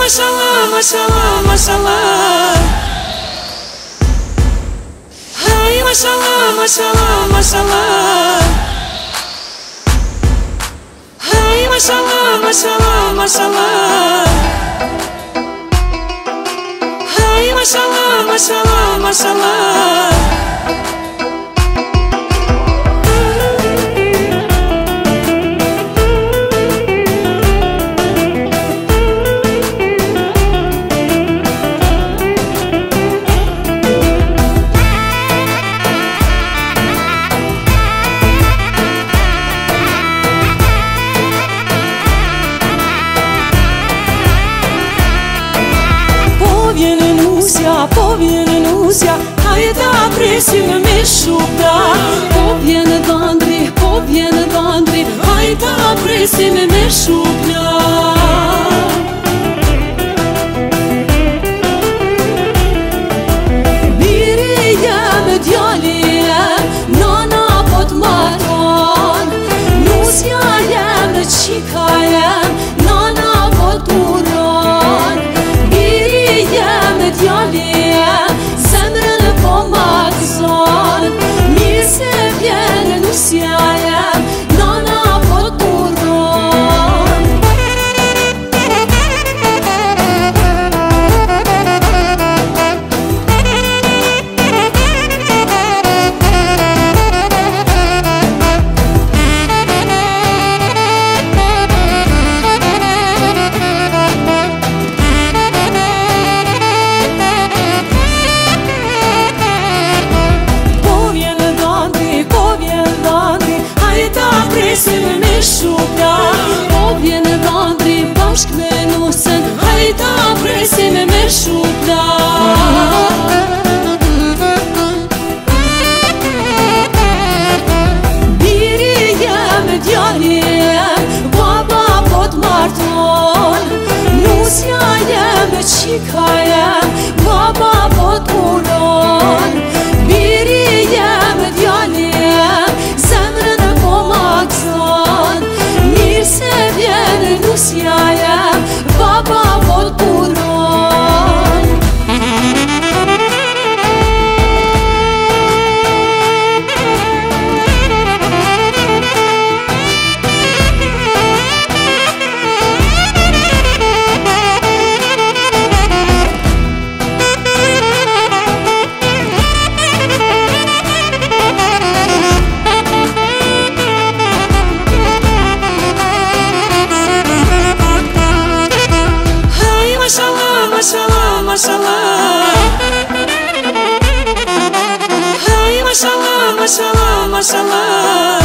mashallah, mashallah, mashallah. Hai, mashallah, mashallah, mashallah. Hai, mashallah, mashallah, mashallah. Hai, mashallah, mashallah, mashallah. Poviene Nusja, hajde a presim me šuplja. Poviene Dandri, hajde a presim me šuplja. Biri jem, djali jem, nana pot maron. Nusja jem, qika jem, nana pot uron. Biri jem, djali jem, zemrën po magzon. Mirë se vjen Nusja jem, nana pot uron. Poviene Dandri bashk me Nusën, hajde a presim me šuplja. Biri jem, djali jem, baba pot marton. Nusja jem, qika jem, baba pot uron. Biri jem, djali jem, zemrën po magzon. Mirë se vjen Nusja jem, baba pot uron. Mashallah, mashallah. Hai, mashallah, mashallah, mashallah.